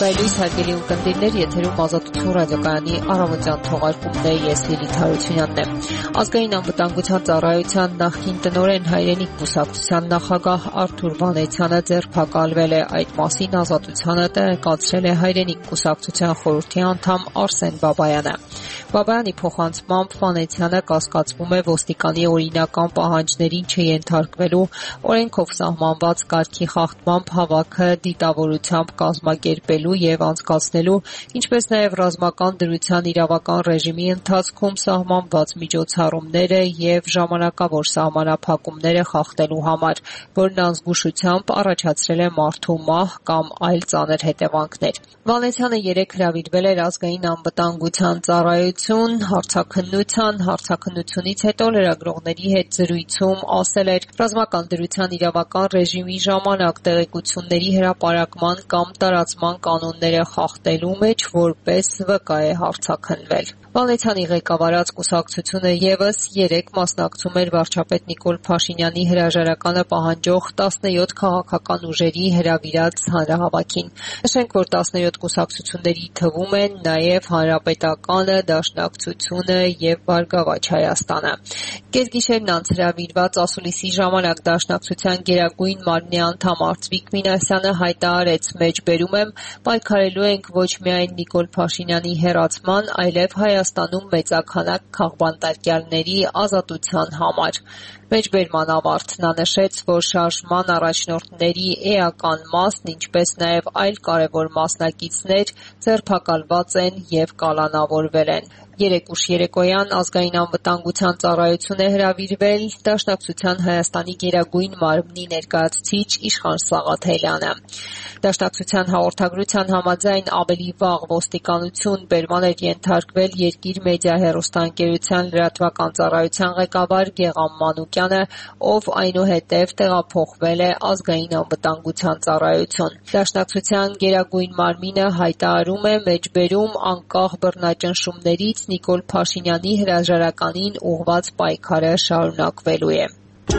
Բարելույս հարգելի ունկնդիրներ, եթերում Ազատություն ռադիոկայանի առավոտյան թողարկումն է, ես Լիլիթ Հարությունյանն եմ։ Ազգային անվտանգության ծառայության նախկին տնօրեն հայրենիք կուսակցության նախագահ Արթուր Վանեցյանը ձերբակալվել է։ Այդ մասին Ազատությանը տեղեկացրել է հայրենիք կուսակցության խորհրդի անդամ Արսեն Բաբայանը։ Բաբայանի փոխանցմամբ Վանեցյանը կասկածվում է ոստիկանի օրինական պահանջներին չենթարկվելու, օրենքով սահմանված կարգի խախտմամբ հավաքը դիտավորությամբ կազմակերպելու եւ անցկացնելու, ինչպես նաեւ ռազմական դրության իրավական ռեժիմի ընթացքում սահմանված միջոցառումները եւ ժամանակավոր սահմանափակումները խախտելու համար, որն անզգուշությամբ առաջացրել է մարդու մահ կամ այլ ծանր հետևանքներ։ Վանեցյանը երեկ հրավիրվել էր ազգային անվտանգության ծառայություն հարցաքննությունից հետո լրագրողների հետ զրույցում ասել էր, ռազմական դրության իրավական ռեժիմի ժամանակ տեղեկությունների հրապարակման կամ տարածման կանոնները խախտելու մեջ որպես վկա է հարցաքննվել։ Վանեցյանի ղեկավարած կուսակցությունը եւս 3 մասնակցում էր վարչապետ Նիկոլ Փաշինյանի հրաժարականը պահանջող 17 քաղաքական ուժերի հրավիրած հանրահավաքին։ Նշենք, որ 17 կուսակցությունների թվում են նաեւ Հանրապետականը, Դաշնակցությունը եւ Բարգավաճ Հայաստանը։ Կեսգիշերն անց հրավիրված ասուլիսի ժամանակ Դաշնակցության գերագույն մարմնի անդամ Արծվիկ Մինասյանը հայտարարեց. «Մեջբերում եմ, պայքարելու ենք ոչ միայն Նիկոլ Փաշինյանի հեռացման, այլև Հայաստանում մեծաքանակ քաղբանտարկյալների ազատության համար»։ Մեջբերման ավարտն նշեց, որ շարժման առաջնորդների էական մասն, ինչպես նաև այլ կարևոր մասնակիցներ ձերբակալված են եւ կալանավորվել են։ 3 ուշ երեկոյան ազգային անվտանգության ծառայություն է հրավիրվել Դաշնակցության Հայաստանի գերագույն մարմնի ներկայացուցիչ Իշխան Սաղաթելյանը։ Դաշնակցության հաղորդագրության համաձայն ավելի վաղ ոստիկանություն բերման էր ենթարկվել Երկիր մեդիա հեռուստաընկերության լրատվական ծառայության ղեկավար Գեղամ Մանուկյանը, ով այնուհետև տեղափոխվել է ազգային անվտանգության ծառայություն։ Դաշնակցության գերագույն մարմինը հայտարարում է մեջբերում անկախ բռնաճնշումներից Նիկոլ Փաշինյանի հրաժարականին ուղղված պայքարը շարունակվելու է։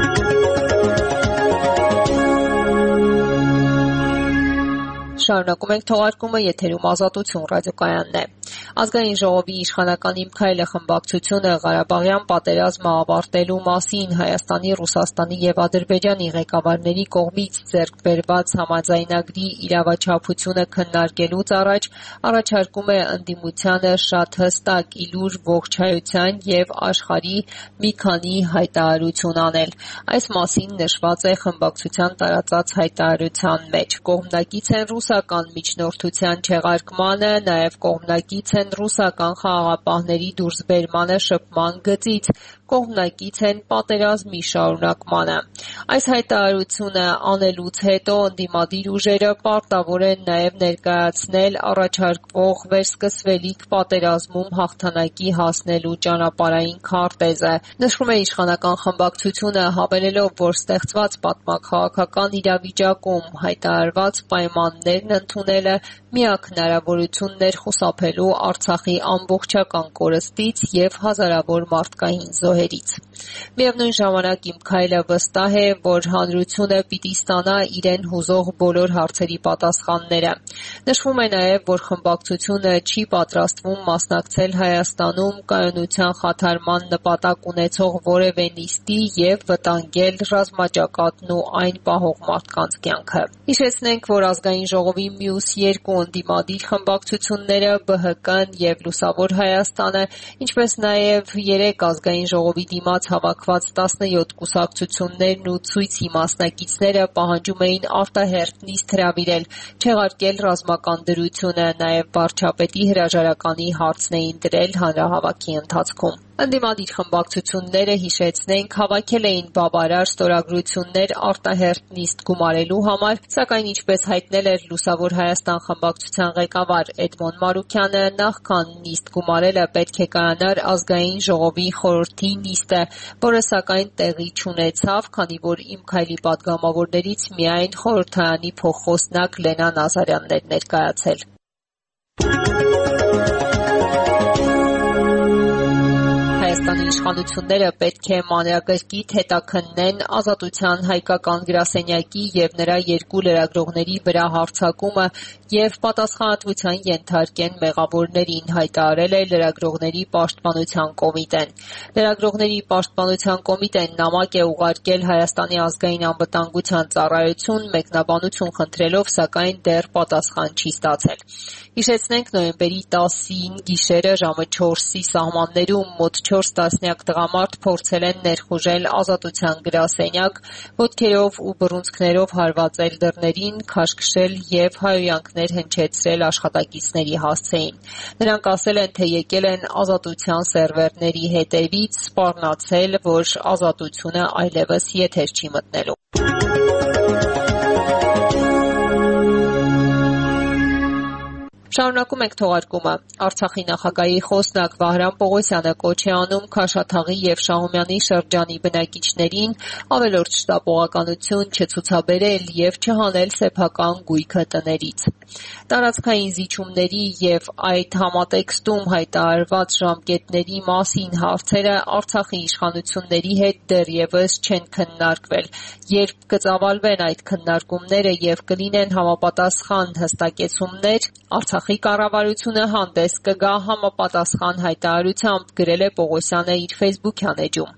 Շարունակում ենք թողարկումը, եթերում Ազատություն ռադիոկայանն է։ Ազգային ժողովի իշխանական Իմ քայլը խմբակցությունը Ղարաբաղյան պատերազմը ավարտելու մասին Հայաստանի, Ռուսաստանի եւ Ադրբեջանի ղեկավարների կողմից ձեռք բերված համաձայնագրի իրավաչափությունը քննարկելուց առաջ առաջարկում է ընդդիմությանը շատ հստակ, իլուր, ողջայության եւ աշխարհի մի քանի հայտարարություն անել։ Այս մասին նշված է խմբակցության տարածած հայտարարության մեջ։ Կողմնակից են ռուսական միջնորդության չեղարկմանը, նաեւ կողմնակից են ռուսական խաղաղապահների դուրսբերմանը շփման գծից, կողմնակից են պատերազմի շարունակմանը։ Այս հայտարարությունը անելուց հետո ընդդիմադիր ուժերը պարտավոր են նաև ներկայացնել առաջարկվող վերսկսվելիք պատերազմում հաղթանակի հասնելու ճանապարհային քարտեզը։ Նշվում է իշխանական խմբակցությունը հավելելով, որ ստեղծված պատմաքաղաքական իրավիճակում հայտարարված պայմաններն ընդունելը միակ հնարավորությունն էր խուսափելու Արցախի ամբողջական կորստից եւ հազարավոր մարդկային զոհերից։ Միևնույն ժամանակ Իմ քայլը վստահ է, որ հանրությունը պիտի ստանա իրեն հուզող բոլոր հարցերի պատասխանները։ Նշվում է նաեւ, որ խմբակցությունը չի պատրաստվում մասնակցել Հայաստանում կայունության խաթարման նպատակ ունեցող որևէ նիստի եւ վտանգել ռազմաճակատն ու այն պահող մարդկանց կյանքը։ Հիշեցնենք, որ ազգային ժողովի մյուս 2 ընդդիմադիր խմբակցությունները ԲՀԿ-ն եւ Լուսավոր Հայաստանը, ինչպես նաեւ 3 ազգային ժողովի դիմաց հավաքված 17 կուսակցություններն ու ցույցի մասնակիցները պահանջում էին արտահերթ նիստ հրավիրել, չեղարկել ռազմական դրությունը, նաեւ վարչապետի հրաժարականի հարցն էին դրել հանրահավաքի ընթացքում։ Ընդդիմադիր խմբակցությունները, հիշեցնենք, հավաքել էին բավարար ստորագրություններ արտահերթ նիստ գումարելու համար, սակայն ինչպես հայտնել էր Լուսավոր Հայաստան խմբակցության ղեկավար Էդմոն Մարուկյանը, նախքան նիստ գումարելը պետք է կայանար ազգային ժողովի խորհրդի նիստը, որը սակայն տեղի չունեցավ, քանի որ Իմ քայլի պատգամավորներից միայն խորհրդարանի փոխխոսնակ Լենա Նազարյանն էր ներկայացել։ Հայաստանի իշխանությունները պետք է մանրակրկիտ հետաքննեն Ազատության հայկական գրասենյակի եւ նրա երկու լրագրողների վրա հարձակումը եւ պատասխանատվության ենթարկեն մեղավորներին, հայտարարել է Լրագրողների պաշտպանության կոմիտեն։ Լրագրողների պաշտպանության կոմիտեն նամակ է ուղարկել Հայաստանի ազգային անվտանգության ծառայություն մեկնաբանություն խնդրելով, սակայն դեռ պատասխան չի ստացել։ Հիշեցնենք, նոյեմբերի 10-ին գիշերը ժամը 4-ի սահմաններում մոտ 4 տասնյակ տղամարդ փորձել են ներխուժել Ազատության գրասենյակ, ոտքերով ու բռունցքներով հարվածել դռներին, քաշքշել եւ հայհոյանքներ հնչեցրել աշխատակիցների հասցեին։ Նրանք ասել են, թե եկել են Ազատության սերվերների հետևից, սպառնացել, որ Ազատությունը այլևս եթեր չի մտնելու։ Շարունակում ենք թողարկումը։ Արցախի նախագահի խոսնակ Վահրամ Պողոսյանը կոչ է անում Քաշաթաղի եւ Շահումյանի շրջանի բնակիչներին ավելորդ շտապողականություն չցուցաբերել եւ չհանել սեփական գույքը տներից։ Տարածքային զիջումների եւ այդ համատեքստում հայտարարված ժամկետների մասին հարցերը Արցախի իշխանությունների հետ դեռևս չեն քննարկվել։ Երբ կծավալվեն այդ քննարկումները եւ կլինեն համապատասխան հստակեցումներ, Արցախի կառավարությունը հանդես կգա համապատասխան հայտարարությամբ, գրել է Պողոսյանը իր Facebook-յան էջում։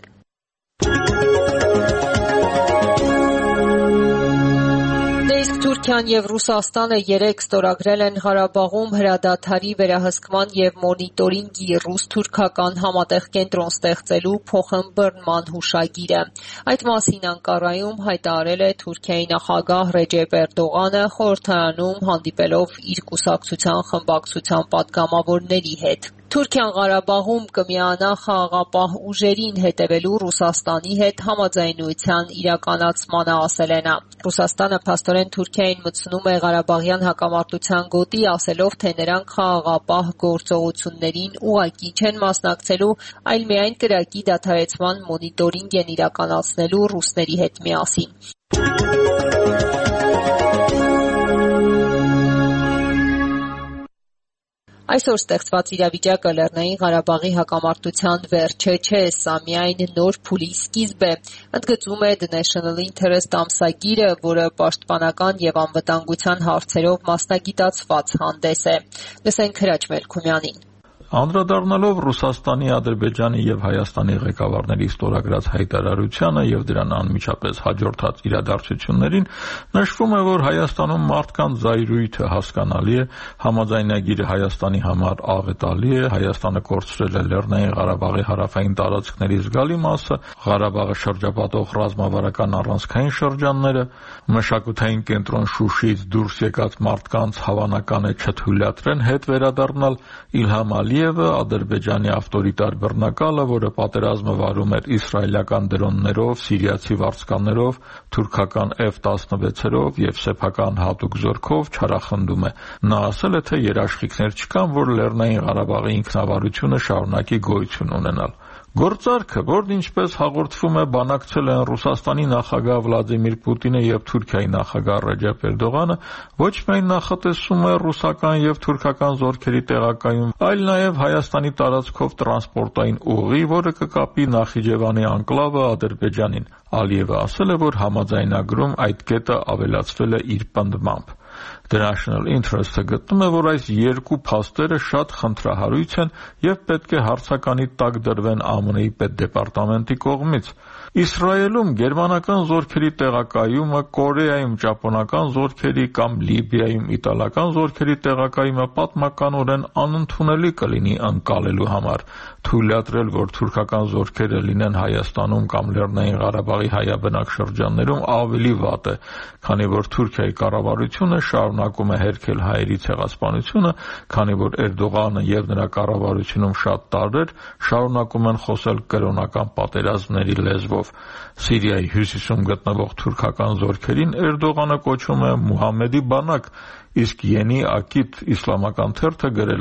Թուրքիան եւ Ռուսաստանը երեկ ստորագրել են Ղարաբաղում հրադադարի վերահսկման եւ մոնիտորինգի ռուս-թուրքական համատեղ կենտրոն ստեղծելու փոխըմբռնման հուշագիրը։ Այդ մասին Անկարայում հայտարարել է Թուրքիայի նախագահ Ռեջեփ Էրդողանը խորհրդարանում հանդիպելով իր կուսակցության խմբակցության պատգամավորների հետ։ Թուրքիան Ղարաբաղում կմիանա խաղաղապահ ուժերին հետևելու Ռուսաստանի հետ համաձայնության իրականացմանը, ասել է նա։ Ռուսաստանը փաստորեն Թուրքիային մտցնում է Ղարաբաղյան հակամարտության գոտի, ասելով, թե նրանք խաղաղապահ գործողություններին ուղղակի չեն մասնակցելու, այլ միայն կրակի դադարեցման մոնիտորինգ են իրականացնելու ռուսների հետ միասին։ Այսօր ստեղծված իրավիճակը Լեռնային Ղարաբաղի հակամարտության վերջը չէ, սա միայն նոր փուլի սկիզբ է, ընդգծում է The National Interest ամսագիրը, որը պաշտպանական եւ անվտանգության հարցերով մասնագիտացված հանդես է։ Լսենք Հրաչ Մելքումյանին։ Անդրադառնալով Ռուսաստանի, Ադրբեջանի եւ Հայաստանի ղեկավարների ստորագրած հայտարարությանը եւ դրան անմիջապես հաջորդած իրադարձություններին, նշվում է, որ Հայաստանում մարդկանց զայրույթը հասկանալի է, համաձայնագիրը Հայաստանի համար աղետալի է, Հայաստանը կորցրել է Լեռնային Ղարաբաղի հարավային տարածքների զգալի մասը, Ղարաբաղը շրջապատող ռազմավարական առանցքային շրջանները, մշակութային կենտրոն Շուշիից դուրս եկած մարդկանց հավանական է չթույլատրեն հետ վերադառնալ, Իլհամ Ալիևը, Ադրբեջանի ավտորիտար բռնակալը, որը պատերազմը վարում էր իսրայելական դրոններով, սիրիացի վարձկաններով, թուրքական F-16-երով եւ սեփական հատուկ զորքով չարախնդում է։ Նա ասել է, թե երաշխիքներ չկան, որ Լեռնային Ղարաբաղի ինքնավարությունը շարունակի գոյություն ունենալ։ Գործարքը, որն ինչպես հաղորդվում է, բանակցել են Ռուսաստանի նախագահ Վլադիմիր Պուտինը եւ Թուրքիայի նախագահ Ռեջեփ Էրդողանը, ոչ միայն նախատեսում է ռուսական եւ թուրքական զորքերի տեղակայում, այլ նաեւ Հայաստանի տարածքով տրանսպորտային ուղի, որը կկապի Նախիջևանի անկլավը Ադրբեջանին։ Ալիևը ասել է, որ համաձայնագրում այդ կետը ավելացվել է իր պնդմամբ։ The National Interest-ը գտնում է, որ այս երկու փաստերը շատ խնդրահարույց են եւ պետք է հարցականի տակ դրվեն ԱՄՆ-ի պետդեպարտամենտի կողմից։ Իսրայելում գերմանական զորքերի տեղակայումը, Կորեայում ճապոնական զորքերի կամ Լիբիայում իտալական զորքերի տեղակայումը պատմականորեն անընդունելի կլինի ընկալելու համար։ Թույլատրել, որ թուրքական զորքերը լինեն Հայաստանում կամ Լեռնային Ղարաբաղի հայաբնակ շրջաններում ավելի վատ է, քանի որ Թուրքիայի կառավարությունը շարունակում է հերքել հայերի ցեղասպանությունը, քանի որ Էրդողանը եւ նրա կառավարությունում շատ տարրեր շարունակում են խոսել կրոնական պատերազմների լեզվով։ Սիրիայի հյուսիսում գտնվող թուրքական զորքերին Էրդողանը կոչում է Մուհամմեդի բանակ, իսկ Յենի Ակիդ իսլամական թերթը գրել է.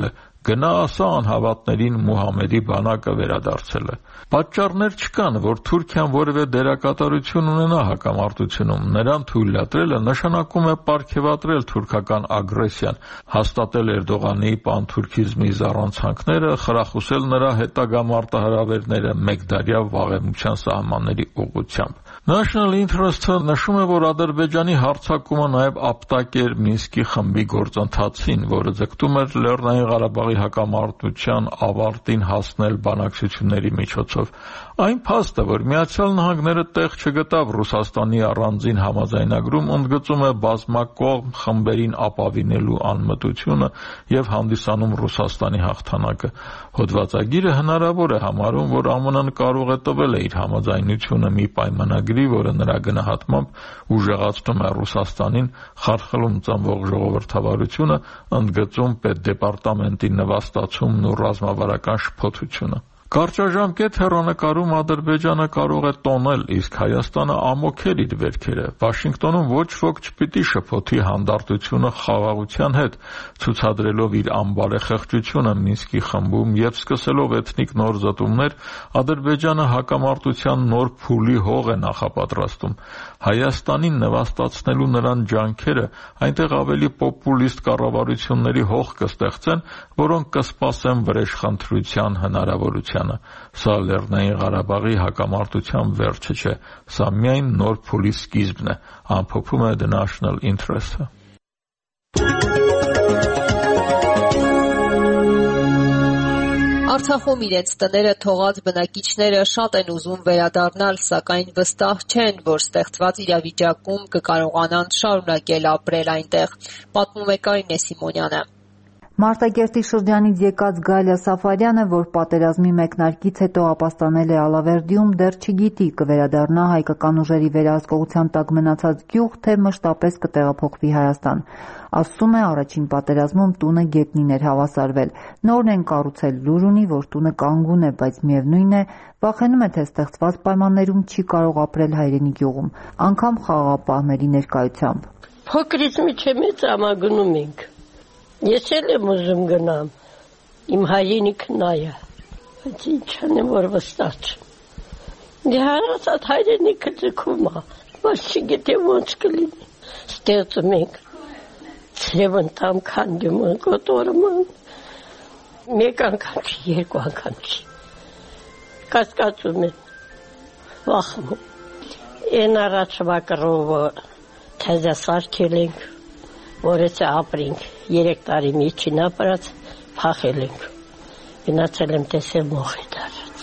Գնա ասա անհավատներին Մուհամեդի բանակը վերադարձել է։ Պատճառներ չկան, որ Թուրքիան որևէ դերակատարություն ունենա հակամարտությունում։ Նրան թույլատրելը նշանակում է պարգևատրել թուրքական ագրեսիան, հաստատել Էրդողանի պանթուրքիզմի զառանցանքները, խրախուսել նրա հետագա մարտահրավերները մեկդարյա վաղեմության սահմանների ուղղությամբ։ National Interest-ը նշում է, որ Ադրբեջանի հարձակումը նաև ապտակ էր Մինսկի խմբի գործընթացին, որը ձգտում էր Լեռնային Ղարաբաղի հակամարտության ավարտին հասնել բանակցությունների միջոցով։ Այն փաստը, որ Միացյալ Նահանգները տեղ չգտավ Ռուսաստանի առանձին համաձայնագրում, ընդգծում է բազմակողմ խմբերին ապավինելու անմտությունը եւ հանդիսանում Ռուսաստանի հաղթանակը։ Հոդվածագիրը հնարավոր է համարում, որ ԱՄՆ-ն կարող է տվել իր համաձայնությունը մի պայմանագրի, որը նրա գնահատմամբ ուժեղացնում է Ռուսաստանին, խարխլում ծնվող ժողովրդավարությունը, ընդգծում պետդեպարտամենտի նվաստացումն ու ռազմավարական շփոթությունը։ Կարճաժամկետ հեռանկարում Ադրբեջանը կարող է տոնել, իսկ Հայաստանը ամոքել իր վերքերը։ Վաշինգտոնում ոչ ոք չպիտի շփոթի հանդարտությունը խաղաղության հետ, ցուցադրելով իր անբարեխեղճությունը Մինսկի խմբում եւ սկսելով էթնիկ նոր զտումներ, Ադրբեջանը հակամարտության նոր փուլի հող է նախապատրաստում։ Հայաստանին նվաստացնելու նրան ջանքերը այնտեղ ավելի պոպուլիստ կառավարությունների հող կստեղծեն, որոնք կսպասեն վրեժխնդրության հնարավորությանը։ Սա Լեռնային Ղարաբաղի հակամարտության վերջը չէ, սա միայն նոր փուլի սկիզբն է, ամփոփում է The National Interest-ը։ Արցախում իրենց տները թողած բնակիչները շատ են ուզում վերադառնալ, սակայն վստահ չեն, որ ստեղծված իրավիճակում կկարողանան շարունակել ապրել այնտեղ, պատմում է Կարինե Սիմոնյանը։ Մարտակերտի շրջանից եկած Գալիա Սաֆարյանը, որ պատերազմի մեկնարկից հետո ապաստանել է Ալավերդիում, դեռ չգիտի կվերադառնա հայկական ուժերի վերահսկողության տակ մնացած գյուղ, թե մշտապես կտեղափոխվի Հայաստան։ Ասում է, առաջին պատերազմում տունը գետնին էր հավասարվել։ Նորն են կառուցել, լուր ունի, որ տունը կանգուն է, բայց միևնույն է, վախենում է, թե ստեղծված պայմաններում չի կարող ապրել հայրենի գյուղում, անգամ խաղաղապահների ներկայությամբ։ Փոքրից մեծ ամագնում ենք։ Ես էլ եմ ուզում գնամ, իմ հայրենիքն նա է, բայց ինչ անեմ, որ վստահ չեմ։ Դե հարացած հայրենիքը ձգում է, բայց չգիտեմ ոնց կլինի։ Ստեղծում ենք, ցրևն տամ քանդում են, կոտորում են, մեկ անգամ չի, երկու անգամ չի։ Կասկածում են, վախվում։ Են առաջվա կռովը թեզը սարքել ենք, որ էցը ապրինք, 3 տարի միջին ապրած, փախել ենք, գնացել եմ տեսել մոխ է դարած։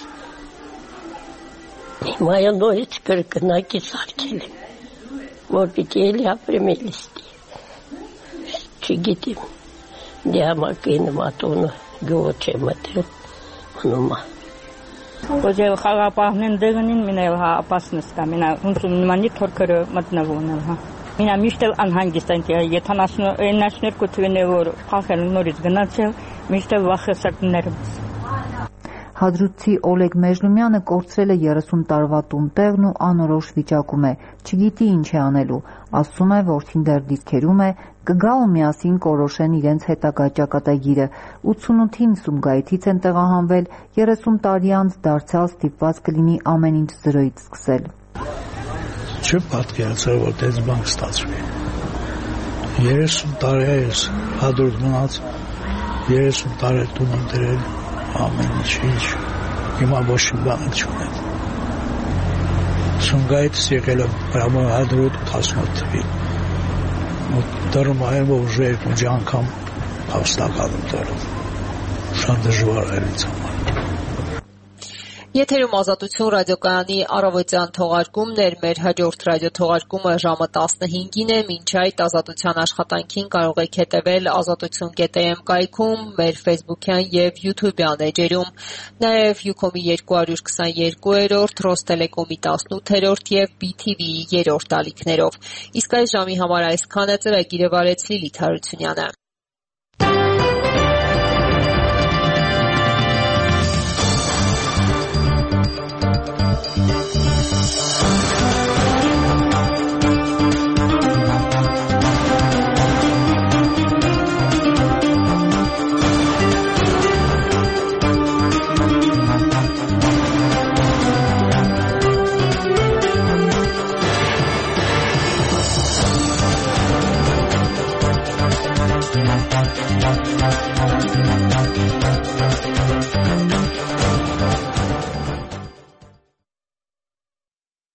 Հիմա նորից կրկնակի սարքել եմ, որ պիտի էլի ապրեմ էլիստի։ Չգիտեմ, դե համակին մատունը գյուղը չէ մտել, մնումա։ Ոզել խաղապահնեն դեղնին մինել հա ապասնս կա, մինա հունցում նմանի թորքերը մտնավոնել հա։ Մինա միշտ էլ անհանգիստ են, եթե թվին է, որ փախել նորից գնացել, միշտ էլ վախեցակներս։ Հադրութի Օլեգ Մեժլումյանը կորցրել է 30 տարվա տունտեղն ու անորոշ վիճակում է, չգիտի ինչ է անելու, ասում է, որդին դեռ դիրքերում է, կգա ու միասին կորոշեն իրենց հետագա ճակատագիրը, 88-ին Սումգայիթից են տեղահանվել, 30 տարի անց դարձյալ ստիպված կլինի ամեն ինչ զրոյից սկսել։ Չպատկերացել, որ դες բանկ ստացվի։ 30 տարի է ես հադրուտ մնաց, 30 տարի տուն ընտրել, ամեն ինչ, հիմա ոչ մի բան չունեմ։ Սումգայիթից եկել եմ հադրուտ 18 թվին։ Դրում այլ, որ ուժը 2 անգամ հավստակալում դրում։ Շատ դժվար է ինձ համար։ Եթերում Ազատություն ռադիոկայանի առավոտյան թողարկումն էր, մեր հաջորդ ռադիոթողարկումը ժամը 15-ին է, մինչ այդ Ազատության աշխատանքին կարող եք հետևել azatutun.am կայքում, մեր Facebook-յան եւ YouTube-յան էջերում, նաեւ Ucom-ի 222-րդ, Ռոստելեկոմի 18-րդ եւ BTV-ի 3-րդ ալիքներով։ Իսկ այս ժամի համար այսքանը, ծրագիրը վարեց Լիլիթ Հարությունյանը։